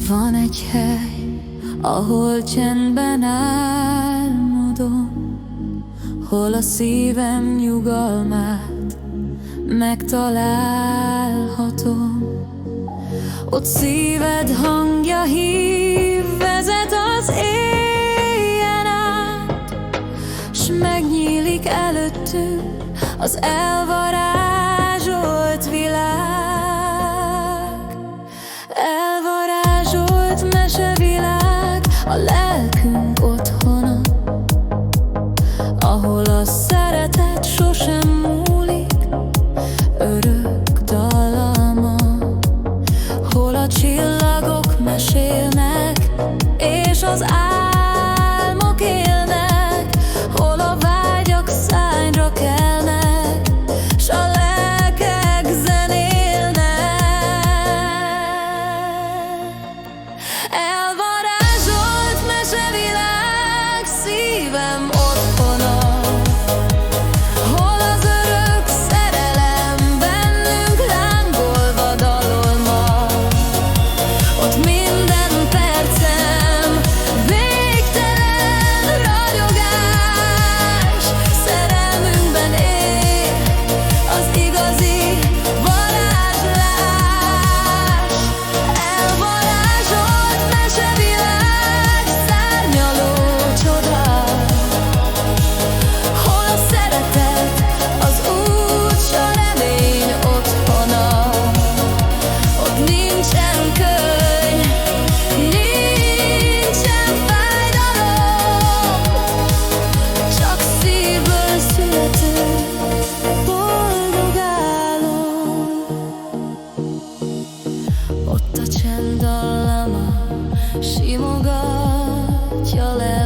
Van egy hely, ahol csendben álmodom, hol a szívem nyugalmát megtalálhatom. Ott szíved hangja hív, vezet az éjjel át, s megnyílik előttünk az elvarázsolt világ. Elvarázsolt mesevilág, a lelkünk otthona, ahol a szeretet sosem múlik, örök dallama. Hol a csillagok mesélnek, és az álmok élnek, hol a vágyak szányra kelnek, s a lelkek zenélnek. Elvarázsolt mesevilág, szívem otthona, hol az örök szerelem bennünk lángolva dalolma. Ott minden percem végtelen ragyogás, szerelmünkben él az igazi varázslás. Elvarázsolt mesevilág, szárnyaló csoda, hol a szeretet az út, s a remény otthona. Ott nincsen könyv, nincsen fájdalom, csak szívből születő boldog álom. Ott a csend dallama simogatja le